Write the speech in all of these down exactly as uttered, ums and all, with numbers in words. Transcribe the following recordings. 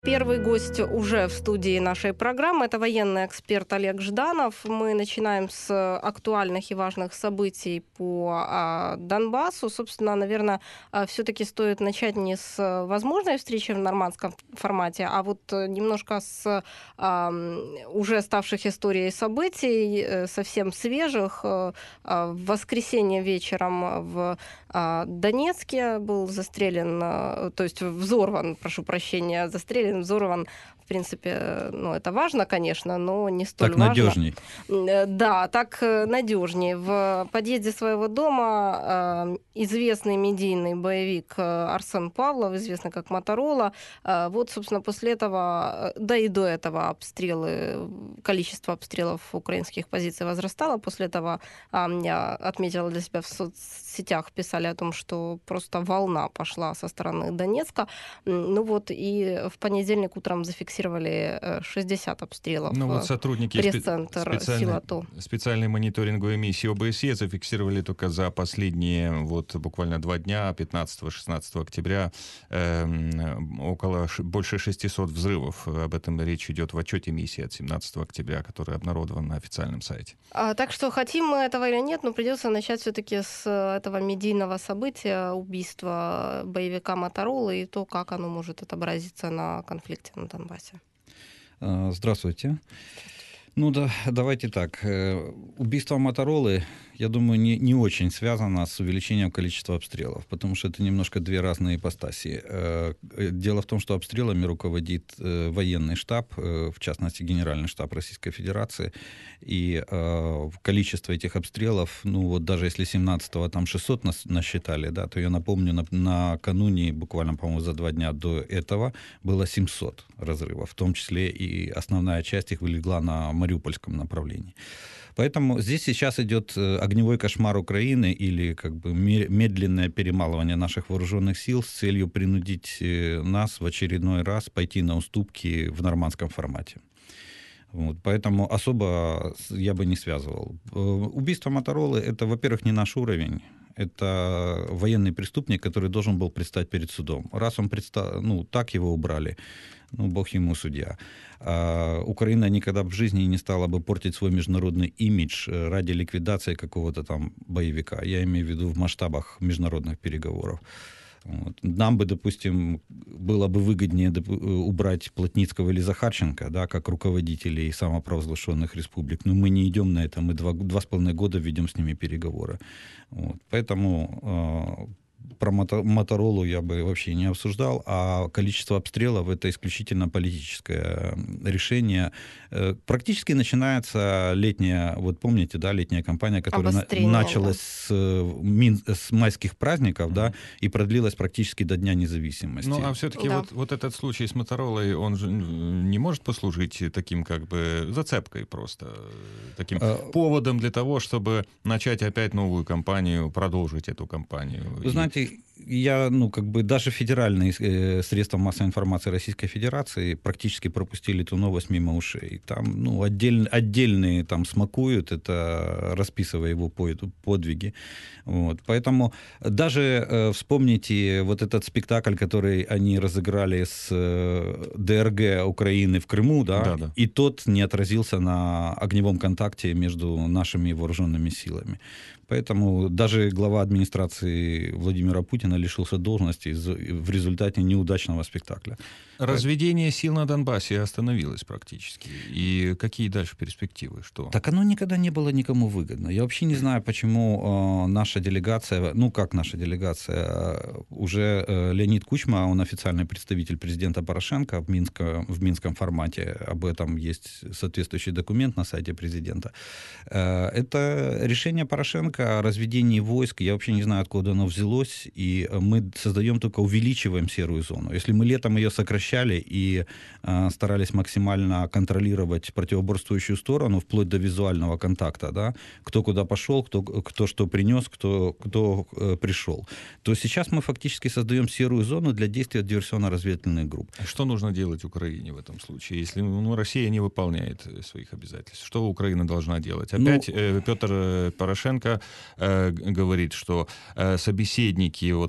Первый гость уже в студии нашей программы. Это военный эксперт Олег Жданов. Мы начинаем с актуальных и важных событий по а, Донбассу. Собственно, наверное, все-таки стоит начать не с возможной встречи в нормандском формате, а вот немножко с а, уже ставших историей событий, совсем свежих. А, в воскресенье вечером в а, Донецке был застрелен, то есть взорван, прошу прощения, застрелен взорван, в принципе, ну, это важно, конечно, но не столь так важно. Надежней. Да, так надежнее. В подъезде своего дома известный медийный боевик Арсен Павлов, известный как Моторола, вот, собственно, после этого, да и до этого обстрелы, количество обстрелов украинских позиций возрастало. После этого я отметила для себя в соцсетях, писали о том, что просто волна пошла со стороны Донецка. Ну вот, и в понедельник утром зафиксировали шестьдесят обстрелов. Ну вот сотрудники пресс-центр Сила-То. специальной мониторинговой миссии О Бэ Эс Е зафиксировали только за последние вот буквально два дня, пятнадцатого-шестнадцатого октября, э, около больше шестисот взрывов. Об этом речь идет в отчете миссии от семнадцатого октября, который обнародован на официальном сайте. А, так что хотим мы этого или нет, но придется начать все-таки с этого медийного события, убийства боевика Моторолы и то, как оно может отобразиться на конфликте на Донбассе. Здравствуйте. Ну да, давайте так. Убийство Моторолы, я думаю, не, не очень связано с увеличением количества обстрелов, потому что это немножко две разные ипостаси. Дело в том, что обстрелами руководит военный штаб, в частности, Генеральный штаб Российской Федерации, и количество этих обстрелов, ну вот даже если семнадцатого там шестьсот насчитали, да, то я напомню, на, накануне, буквально, по-моему, за два дня до этого было семьсот разрывов, в том числе и основная часть их легла на Мариупольском направлении. Поэтому здесь сейчас идет огневой кошмар Украины или как бы медленное перемалывание наших вооруженных сил с целью принудить нас в очередной раз пойти на уступки в нормандском формате. Вот, поэтому особо я бы не связывал. Убийство Моторолы — это, во-первых, не наш уровень. Это военный преступник, который должен был предстать перед судом. Раз он предстал, ну, так его убрали, ну, бог ему судья. А Украина никогда в жизни не стала бы портить свой международный имидж ради ликвидации какого-то там боевика. Я имею в виду в масштабах международных переговоров. Вот. Нам бы, допустим, было бы выгоднее убрать Плотницкого или Захарченко, да, как руководителей самопровозглашенных республик. Но мы не идем на это, мы два, два с половиной года ведем с ними переговоры. Вот. Поэтому э, про Моторолу я бы вообще не обсуждал, а количество обстрелов — это исключительно политическое решение. Практически начинается летняя, вот помните, да, летняя кампания, которая на, началась да. с, с майских праздников, mm-hmm. да, и продлилась практически до Дня независимости. Ну, а все-таки да. вот, вот этот случай с Моторолой, он же не может послужить таким как бы зацепкой просто, таким а... поводом для того, чтобы начать опять новую кампанию, продолжить эту кампанию? Вы знаете, я, ну, как бы даже федеральные э, средства массовой информации Российской Федерации практически пропустили эту новость мимо ушей. Там, ну, отдель, отдельные там смакуют это, расписывая его подвиги. Вот. Поэтому даже э, вспомните вот этот спектакль, который они разыграли с э, Дэ Эр Гэ Украины в Крыму, да, да, да. И тот не отразился на огневом контакте между нашими вооруженными силами. Поэтому даже глава администрации Владимира Путина лишился должности в результате неудачного спектакля. Разведение сил на Донбассе остановилось практически. И какие дальше перспективы? Что? Так оно никогда не было никому выгодно. Я вообще не знаю, почему э, наша делегация, ну как наша делегация, уже э, Леонид Кучма, он официальный представитель президента Порошенко в, Минско, в Минском формате, об этом есть соответствующий документ на сайте президента. Э, это решение Порошенко о разведении войск, я вообще не знаю, откуда оно взялось, и мы создаем, только увеличиваем серую зону. Если мы летом ее сокращали и э, старались максимально контролировать противоборствующую сторону, вплоть до визуального контакта, да, кто куда пошел, кто, кто что принес, кто, кто э, пришел, то сейчас мы фактически создаем серую зону для действия диверсионно-разведывательных групп. Что нужно делать Украине в этом случае, если ну, Россия не выполняет своих обязательств? Что Украина должна делать? Опять ну, э, Петр Порошенко э, говорит, что э, собеседники вот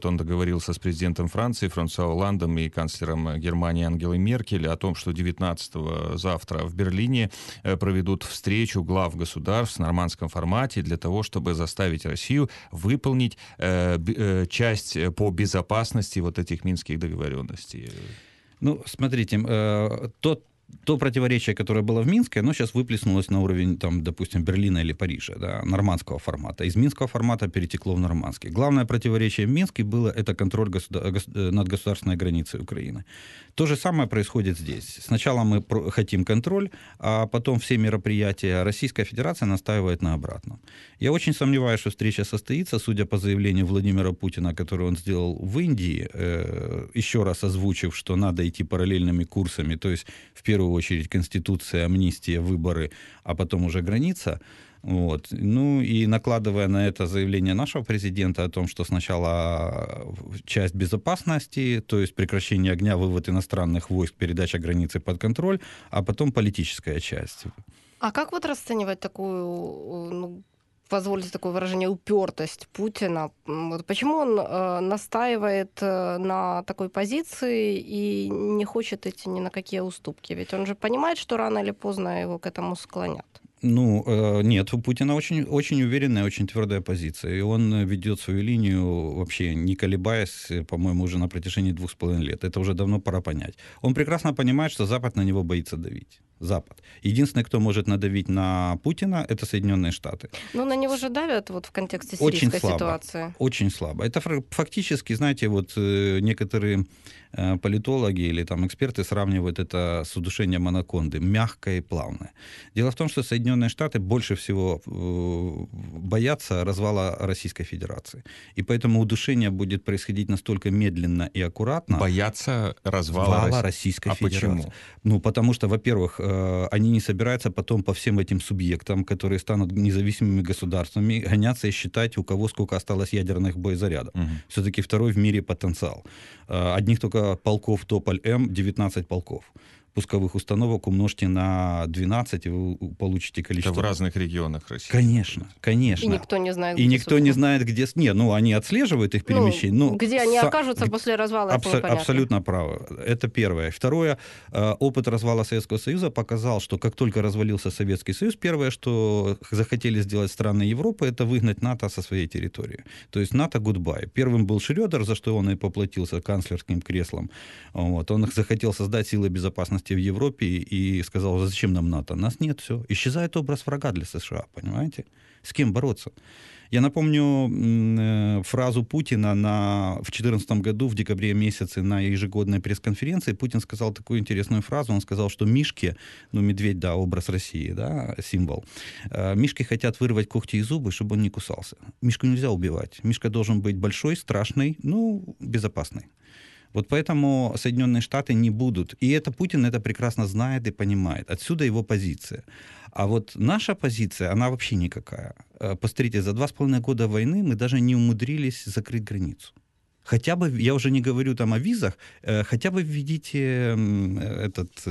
вот он договорился с президентом Франции Франсуа Олландом и канцлером Германии Ангелой Меркель о том, что девятнадцатого завтра в Берлине проведут встречу глав государств в нормандском формате для того, чтобы заставить Россию выполнить э, э, часть по безопасности вот этих минских договоренностей. Ну, смотрите, э, тот То противоречие, которое было в Минске, оно сейчас выплеснулось на уровень, там, допустим, Берлина или Парижа, да, нормандского формата. Из минского формата перетекло в нормандский. Главное противоречие в Минске было это контроль государ... над государственной границей Украины. То же самое происходит здесь. Сначала мы хотим контроль, а потом все мероприятия Российская Федерация настаивает на обратном. Я очень сомневаюсь, что встреча состоится, судя по заявлению Владимира Путина, которое он сделал в Индии, э, еще раз озвучив, что надо идти параллельными курсами, то есть в первую В первую очередь Конституция, амнистия, выборы, а потом уже граница. Вот. Ну и накладывая на это заявление нашего президента о том, что сначала часть безопасности, то есть прекращение огня, вывод иностранных войск, передача границы под контроль, а потом политическая часть. А как вот расценивать такую, ну, позвольте такое выражение, упертость Путина? Вот почему он э, настаивает э, на такой позиции и не хочет идти ни на какие уступки? Ведь он же понимает, что рано или поздно его к этому склонят. Ну, э, нет, у Путина очень, очень уверенная, очень твердая позиция. И он ведет свою линию, вообще не колебаясь, по-моему, уже на протяжении двух с половиной лет. Это уже давно пора понять. Он прекрасно понимает, что Запад на него боится давить. Запад. Единственный, кто может надавить на Путина, это Соединенные Штаты. Ну, на него же давят вот в контексте сирийской очень слабо, ситуации. Очень слабо. Это фактически, знаете, вот некоторые политологи или там эксперты сравнивают это с удушением анаконды, мягкое и плавное. Дело в том, что Соединенные Штаты больше всего боятся развала Российской Федерации. И поэтому удушение будет происходить настолько медленно и аккуратно. Боятся развала Рос... Российской а Федерации. Почему? Ну, потому что, во-первых, они не собираются потом по всем этим субъектам, которые станут независимыми государствами, гоняться и считать, у кого сколько осталось ядерных боезарядов. Угу. Все-таки второй в мире потенциал. Одних только полков Тополь-М девятнадцать полков. Пусковых установок умножьте на двенадцать, и вы получите количество... Это в разных регионах России. Конечно, конечно. И никто не знает, и где, никто не знает, где... Не, ну, они отслеживают их перемещение. Ну, но где они са... окажутся после развала, Абсо... это непонятно. Абсолютно правы. Это первое. Второе. Опыт развала Советского Союза показал, что как только развалился Советский Союз, первое, что захотели сделать страны Европы, это выгнать НАТО со своей территории. То есть НАТО гудбай. Первым был Шрёдер, за что он и поплатился канцлерским креслом. Вот. Он захотел создать силы безопасности в Европе и сказал, зачем нам НАТО? Нас нет, все. Исчезает образ врага для США, понимаете? С кем бороться? Я напомню фразу Путина на, в две тысячи четырнадцатом году, в декабре месяце, на ежегодной пресс-конференции. Путин сказал такую интересную фразу. Он сказал, что мишки, ну, медведь, да, образ России, да, символ. Мишки хотят вырвать когти и зубы, чтобы он не кусался. Мишку нельзя убивать. Мишка должен быть большой, страшный, ну, безопасный. Вот поэтому Соединенные Штаты не будут. И это Путин это прекрасно знает и понимает. Отсюда его позиция. А вот наша позиция, она вообще никакая. Посмотрите, за два с половиной года войны мы даже не умудрились закрыть границу. Хотя бы, я уже не говорю там о визах, хотя бы введите этот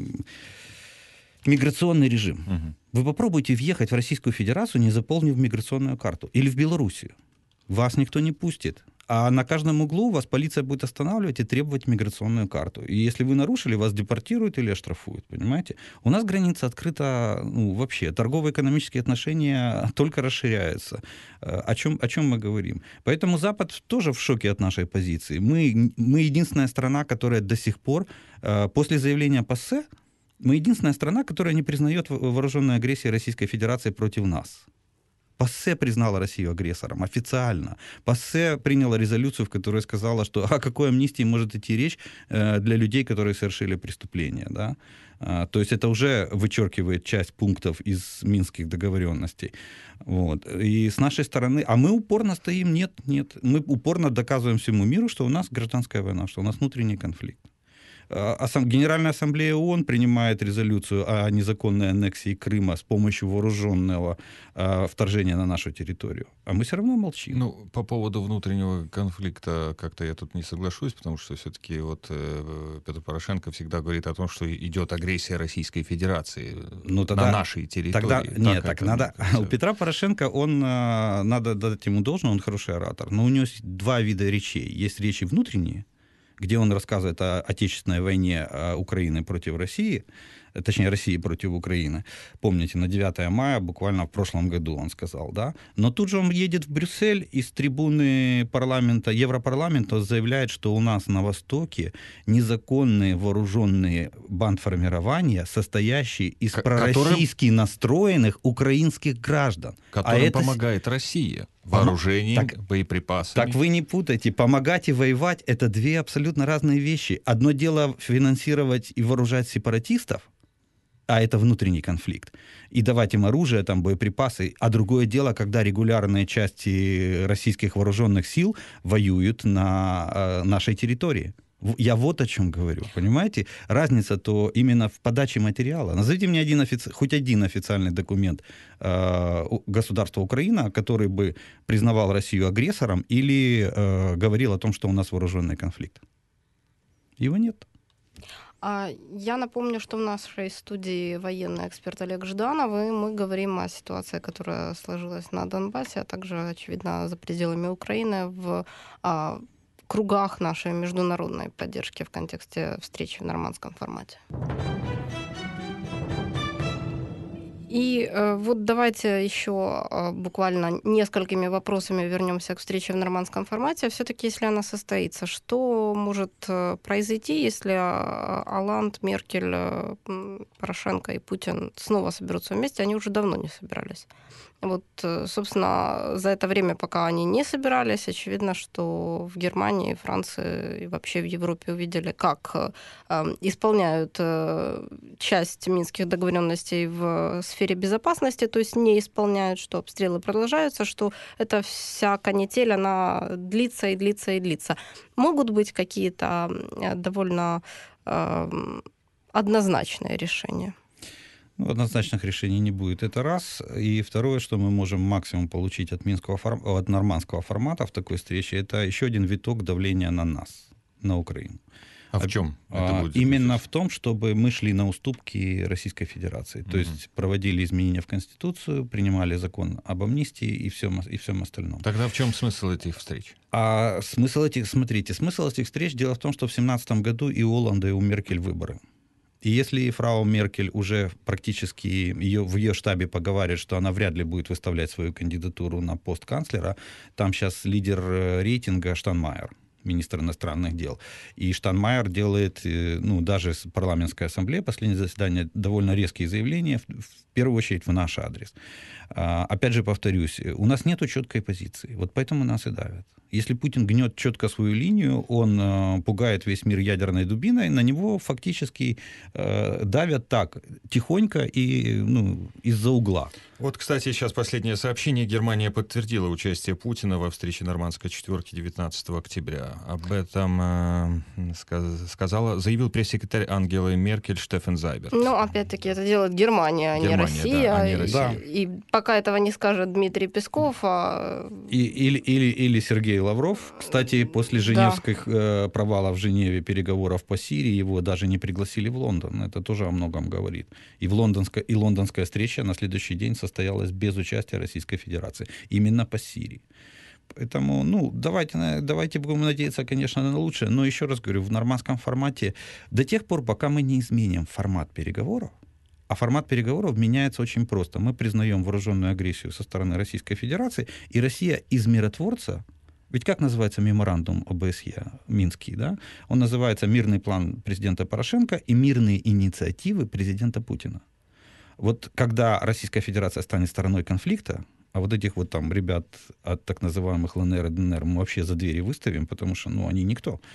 миграционный режим. Угу. Вы попробуйте въехать в Российскую Федерацию, не заполнив миграционную карту. Или в Белоруссию. Вас никто не пустит. А на каждом углу вас полиция будет останавливать и требовать миграционную карту. И если вы нарушили, вас депортируют или оштрафуют, понимаете? У нас граница открыта, ну, вообще. Торгово-экономические отношения только расширяются. О чем, о чем мы говорим? Поэтому Запад тоже в шоке от нашей позиции. Мы, мы единственная страна, которая до сих пор, после заявления ПАСЕ, мы единственная страна, которая не признает вооруженную агрессию Российской Федерации против нас. ПАСЕ признала Россию агрессором официально. ПАСЕ приняла резолюцию, в которой сказала, что о какой амнистии может идти речь для людей, которые совершили преступление. Да? То есть это уже вычеркивает часть пунктов из минских договоренностей. Вот. И с нашей стороны... А мы упорно стоим, нет, нет. Мы упорно доказываем всему миру, что у нас гражданская война, что у нас внутренний конфликт. Генеральная ассамблея ООН принимает резолюцию о незаконной аннексии Крыма с помощью вооруженного вторжения на нашу территорию. А мы все равно молчим. Ну, по поводу внутреннего конфликта как-то я тут не соглашусь, потому что все-таки вот Петр Порошенко всегда говорит о том, что идет агрессия Российской Федерации ну, тогда, на нашей территории. Тогда, так нет, так надо... У Петра Порошенко, он, надо дать ему должное, он хороший оратор, но у него есть два вида речей. Есть речи внутренние, где он рассказывает о Отечественной войне Украины против России, точнее, России против Украины. Помните, на девятое мая, буквально в прошлом году он сказал, да? Но тут же он едет в Брюссель и с трибуны парламента, Европарламента заявляет, что у нас на Востоке незаконные вооруженные бандформирования, состоящие из К- пророссийски которым... настроенных украинских граждан. Которым а это... помогает Россия. Вооружением, так, боеприпасами. Так вы не путайте. Помогать и воевать — это две абсолютно разные вещи. Одно дело финансировать и вооружать сепаратистов, а это внутренний конфликт, и давать им оружие, там, боеприпасы. А другое дело, когда регулярные части российских вооруженных сил воюют на э, нашей территории. Я вот о чем говорю, понимаете? Разница-то именно в подаче материала. Назовите мне один офици... хоть один официальный документ э, государства Украина, который бы признавал Россию агрессором или э, говорил о том, что у нас вооруженный конфликт. Его нет. Я напомню, что в нашей студии военный эксперт Олег Жданов, и мы говорим о ситуации, которая сложилась на Донбассе, а также, очевидно, за пределами Украины в кругах нашей международной поддержки в контексте встречи в нормандском формате. И э, вот давайте еще э, буквально несколькими вопросами вернемся к встрече в нормандском формате. Все-таки, если она состоится, что может э, произойти, если э, Олланд, Меркель, э, Порошенко и Путин снова соберутся вместе? Они уже давно не собирались. Вот, собственно, за это время, пока они не собирались, очевидно, что в Германии, Франции и вообще в Европе увидели, как э, исполняют э, часть минских договоренностей в сфере безопасности, то есть не исполняют, что обстрелы продолжаются, что эта вся канитель, она длится и длится и длится. Могут быть какие-то довольно э, однозначные решения? Ну, однозначных решений не будет. Это раз. И второе, что мы можем максимум получить от, минского форм... от нормандского формата в такой встрече, это еще один виток давления на нас, на Украину. А в чем это будет? Именно в том, чтобы мы шли на уступки Российской Федерации. То mm-hmm. есть проводили изменения в Конституцию, принимали закон об амнистии и всем, и всем остальном. Тогда в чем смысл этих встреч? А смысл этих, смотрите, смысл этих встреч, дело в том, что в семнадцатом году и у Олланда, и у Меркель выборы. И если фрау Меркель уже практически ее, в ее штабе поговаривает, что она вряд ли будет выставлять свою кандидатуру на пост канцлера, там сейчас лидер рейтинга Штайнмайер, министр иностранных дел. И Штайнмайер делает, ну, даже парламентская ассамблея, последнее заседание, довольно резкие заявления, в, в первую очередь в наш адрес. А, опять же повторюсь, у нас нет четкой позиции, вот поэтому нас и давят. Если Путин гнет четко свою линию, он э, пугает весь мир ядерной дубиной, на него фактически э, давят так, тихонько и ну, из-за угла. Вот, кстати, сейчас последнее сообщение. Германия подтвердила участие Путина во встрече нормандской четверки девятнадцатого октября. Об этом э, сказ- сказала, заявил пресс-секретарь Ангелы Меркель Штефан Зайберт. Ну, опять-таки, это делает Германия, а Германия, не Россия. Да, а не и, Россия. И пока этого не скажет Дмитрий Песков... А... И, или, или, или Сергей Лавров. Кстати, после женевских да. э, провалов в Женеве переговоров по Сирии его даже не пригласили в Лондон. Это тоже о многом говорит. И, в лондонская, и лондонская встреча на следующий день состоялась без участия Российской Федерации. Именно по Сирии. Поэтому, ну, давайте, давайте будем надеяться, конечно, на лучшее. Но еще раз говорю, в нормандском формате до тех пор, пока мы не изменим формат переговоров, а формат переговоров меняется очень просто. Мы признаем вооруженную агрессию со стороны Российской Федерации, и Россия из миротворца. Ведь как называется меморандум ОБСЕ, Минский, да? Он называется «Мирный план президента Порошенко и мирные инициативы президента Путина». Вот когда Российская Федерация станет стороной конфликта, а вот этих вот там ребят от так называемых ЛНР и ДНР мы вообще за двери выставим, потому что, ну, они никто.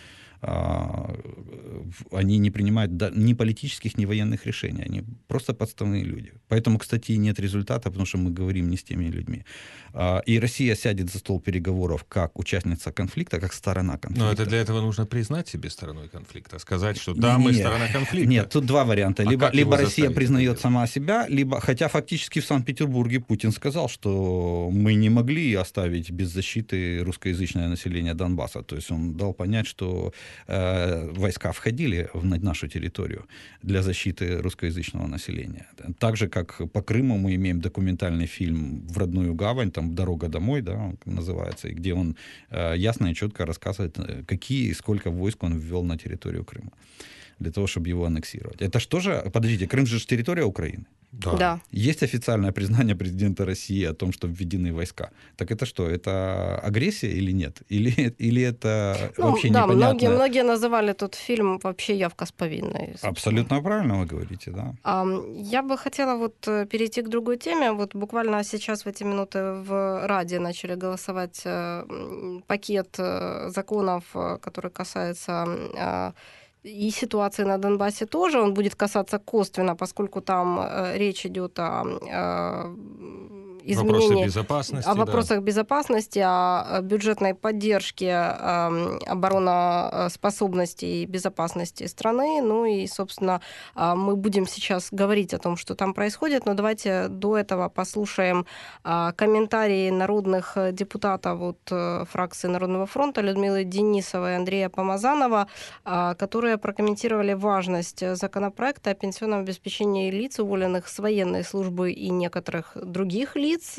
они не принимают ни политических, ни военных решений. Они просто подставные люди. Поэтому, кстати, нет результата, потому что мы говорим не с теми людьми. И Россия сядет за стол переговоров как участница конфликта, как сторона конфликта. Но это для этого нужно признать себе стороной конфликта, сказать, что да, мы нет, сторона конфликта. Нет, тут два варианта. А либо либо Россия признает это сама себя, либо, хотя фактически в Санкт-Петербурге Путин сказал, что мы не могли оставить без защиты русскоязычное население Донбасса. То есть он дал понять, что э, войска входили в нашу территорию для защиты русскоязычного населения. Так же, как по Крыму мы имеем документальный фильм «В родную гавань», там «Дорога домой», да, он называется, и где он э, ясно и четко рассказывает, какие и сколько войск он ввел на территорию Крыма для того, чтобы его аннексировать. Это что же, подождите, Крым же территория Украины. Да. Да. Есть официальное признание президента России о том, что введены войска. Так это что, это агрессия или нет? Или, или это ну, вообще да, непонятно? Многие, многие называли тот фильм вообще явка с повинной. Собственно. Абсолютно правильно вы говорите, да. А, я бы хотела вот перейти к другой теме. Вот буквально сейчас в эти минуты в Раде начали голосовать пакет законов, который касается и ситуации на Донбассе тоже. Он будет касаться косвенно, поскольку там э, речь идет о э, изменении... Вопросы безопасности. О вопросах да. безопасности, о бюджетной поддержке э, обороноспособности и безопасности страны. Ну и, собственно, э, мы будем сейчас говорить о том, что там происходит, но давайте до этого послушаем э, комментарии народных депутатов от э, фракции Народного фронта Людмилы Денисовой и Андрея Помазанова, э, которые прокомментировали важность законопроекта о пенсионном обеспечении лиц, уволенных с военной службы и некоторых других лиц.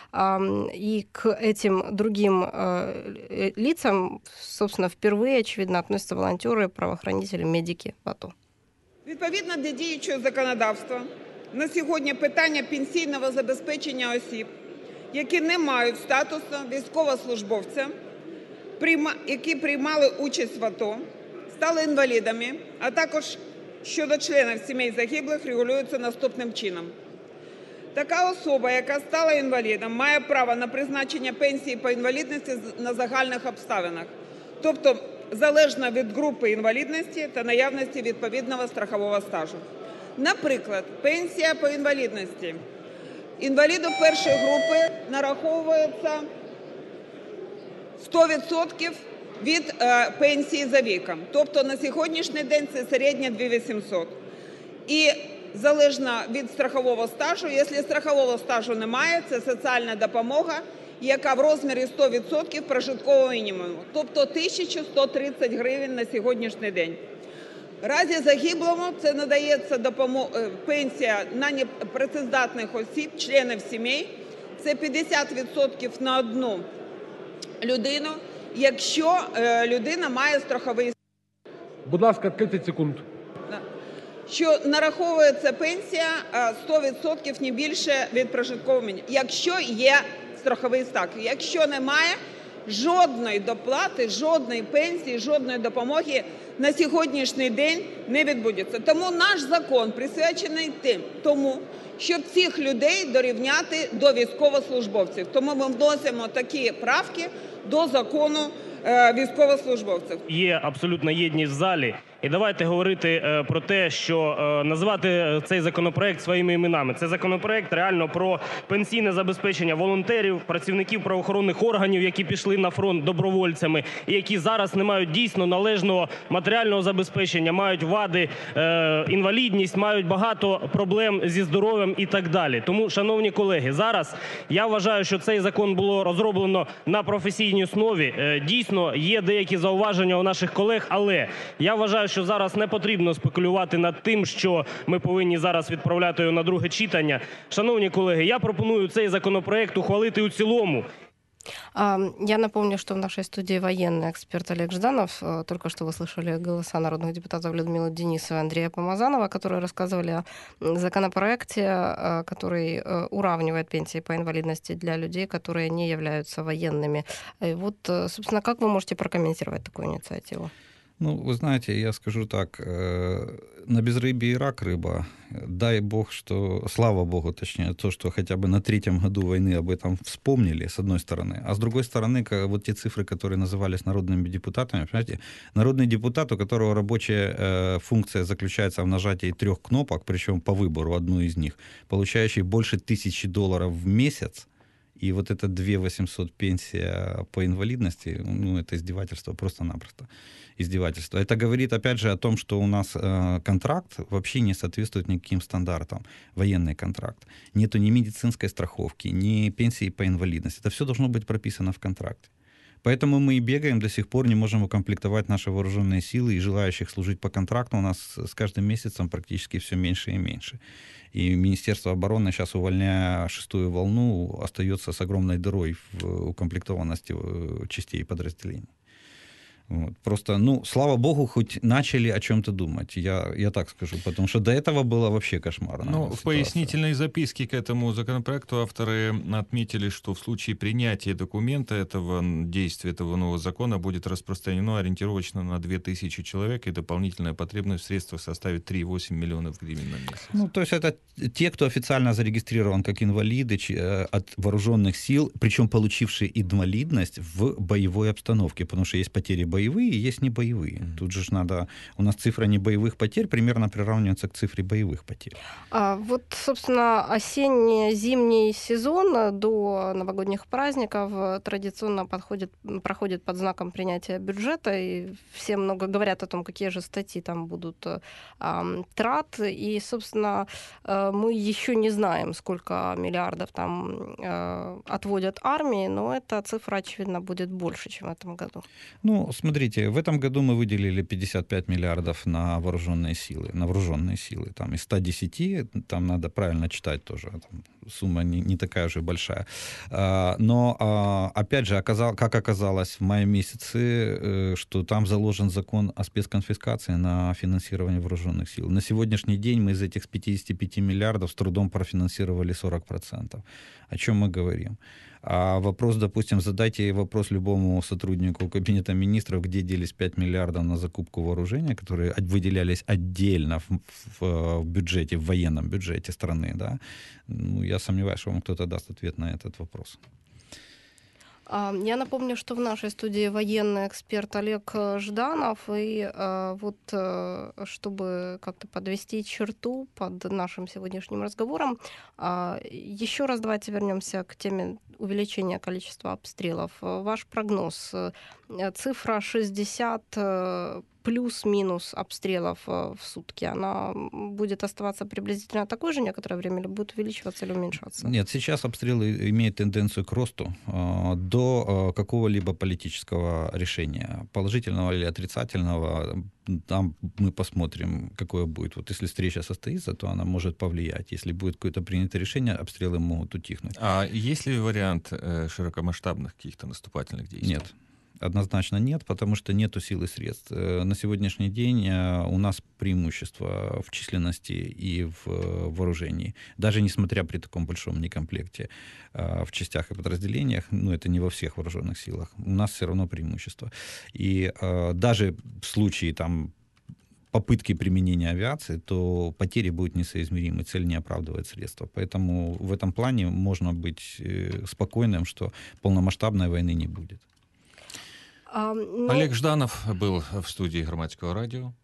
И к этим другим лицам, собственно, впервые, очевидно, относятся волонтеры, правоохранители, медики в АТО. Відповідно до діючого законодавства, на сьогодні питання пенсійного забезпечення осіб, які не мають статусу військовослужбовця, які приймали участь в АТО, стали інвалідами, а також щодо членів сімей загиблих регулюється наступним чином. Така особа, яка стала інвалідом, має право на призначення пенсії по інвалідності на загальних обставинах, тобто залежно від групи інвалідності та наявності відповідного страхового стажу. Наприклад, пенсія по інвалідності. Інваліду першої групи нараховується сто відсотків від е, пенсії за віком. Тобто на сьогоднішній день це середньо дві тисячі вісімсот. І залежно від страхового стажу, якщо страхового стажу немає, це соціальна допомога, яка в розмірі сто відсотків прожиткового мінімуму. Тобто тисяча сто тридцять гривень на сьогоднішній день. В разі загиблому це надається допомога, пенсія на непрацездатних осіб, членів сімей. Це п'ятдесят відсотків на одну людину, якщо е, людина має страховий. Будь ласка, тридцять секунд. Що нараховується пенсія сто відсотків не більше від прожиткового мінімуму, якщо є страховий стаж. Якщо немає, жодної доплати, жодної пенсії, жодної допомоги на сьогоднішній день не відбудеться. Тому наш закон присвячений тим, тому, щоб цих людей дорівняти до військовослужбовців. Тому ми вносимо такі правки до закону е, військовослужбовців. Є абсолютна єдність в залі. І давайте говорити е, про те, що е, називати цей законопроект своїми іменами. Це законопроект реально про пенсійне забезпечення волонтерів, працівників правоохоронних органів, які пішли на фронт добровольцями, і які зараз не мають дійсно належного матеріального забезпечення, мають вади, е, інвалідність, мають багато проблем зі здоров'ям і так далі. Тому, шановні колеги, зараз я вважаю, що цей закон було розроблено на професійній основі. Е, дійсно, є деякі зауваження у наших колег, але я вважаю, що зараз не потрібно спекулювати над тим, що ми повинні зараз відправляти його на друге читання. Шановні колеги, я пропоную цей законопроект ухвалити у цілому. Я напомню, что в нашей студии военный эксперт Олег Жданов. Только что вы слышали голоса народных депутатов Людмилы Денисовой и Андрея Помазанова, которые рассказывали о законопроекте, который уравнивает пенсии по инвалидности для людей, которые не являются военными. И вот, собственно, как вы можете прокомментировать такую инициативу? Ну, вы знаете, я скажу так, на безрыбье и рак рыба. Дай бог, что, слава богу, точнее, то, что хотя бы на третьем году войны об этом вспомнили, с одной стороны. А с другой стороны, вот те цифры, которые назывались народными депутатами, понимаете, народный депутат, у которого рабочая функция заключается в нажатии трех кнопок, причем по выбору одну из них, получающий больше тысячи долларов в месяц, и вот это две тысячи восемьсот пенсия по инвалидности, ну, это издевательство, просто-напросто издевательство. Это говорит, опять же, о том, что у нас э, контракт вообще не соответствует никаким стандартам, военный контракт. Нету ни медицинской страховки, ни пенсии по инвалидности. Это все должно быть прописано в контракте. Поэтому мы и бегаем, до сих пор не можем укомплектовать наши вооруженные силы, и желающих служить по контракту у нас с каждым месяцем практически все меньше и меньше. И Министерство обороны сейчас, увольняя шестую волну, остается с огромной дырой в укомплектованности частей и подразделений. Вот. Просто, ну, слава богу, хоть начали о чем-то думать. Я, я так скажу, потому что до этого было вообще кошмарно. Ну, в пояснительной записке к этому законопроекту авторы отметили, что в случае принятия документа этого, действия этого нового закона будет распространено ориентировочно на две тысячи человек, и дополнительная потребность в средствах составит три целых восемь десятых миллионов гривен на месяц. Ну, то есть это те, кто официально зарегистрирован как инвалиды от вооруженных сил, причем получившие инвалидность в боевой обстановке, потому что есть потери боевые, боевые, есть не боевые. Mm-hmm. Тут же ж надо... У нас цифра небоевых потерь примерно приравнивается к цифре боевых потерь. А вот, собственно, осенне-зимний сезон до новогодних праздников традиционно подходит, проходит под знаком принятия бюджета, и все много говорят о том, какие же статьи там будут а, трат, и, собственно, мы еще не знаем, сколько миллиардов там а, отводят армии, но эта цифра, очевидно, будет больше, чем в этом году. Ну, смотрите, в этом году мы выделили пятьдесят пять миллиардов на вооруженные силы, на вооруженные силы. Там из ста десяти, там надо правильно читать тоже, там сумма не, не такая уже большая. Но, опять же, оказал, как оказалось в мае месяце, что там заложен закон о спецконфискации на финансирование вооруженных сил. На сегодняшний день мы из этих пятидесяти пяти миллиардов с трудом профинансировали сорок процентов. О чем мы говорим? А вопрос, допустим, задайте вопрос любому сотруднику Кабинета министров, где делись пять миллиардов на закупку вооружения, которые выделялись отдельно в, в, в бюджете, в военном бюджете страны, да? Ну, я сомневаюсь, что вам кто-то даст ответ на этот вопрос. Я напомню, что в нашей студии военный эксперт Олег Жданов. И вот чтобы как-то подвести черту под нашим сегодняшним разговором, еще раз давайте вернемся к теме увеличения количества обстрелов. Ваш прогноз. Цифра шестьдесят плюс-минус обстрелов в сутки, она будет оставаться приблизительно такой же некоторое время или будет увеличиваться или уменьшаться? Нет, сейчас обстрелы имеют тенденцию к росту э, до э, какого-либо политического решения, положительного или отрицательного. Там мы посмотрим, какое будет. Вот если встреча состоится, то она может повлиять. Если будет какое-то принято решение, обстрелы могут утихнуть. А есть ли вариант э, широкомасштабных каких-то наступательных действий? Нет. Однозначно нет, потому что нету сил и средств. На сегодняшний день у нас преимущество в численности и в вооружении. Даже несмотря при таком большом некомплекте в частях и подразделениях, ну это не во всех вооруженных силах, у нас все равно преимущество. И даже в случае там попытки применения авиации, то потери будут несоизмеримы, цель не оправдывает средства. Поэтому в этом плане можно быть спокойным, что полномасштабной войны не будет. А, ну... Олег Жданов был в студии Громадского радио.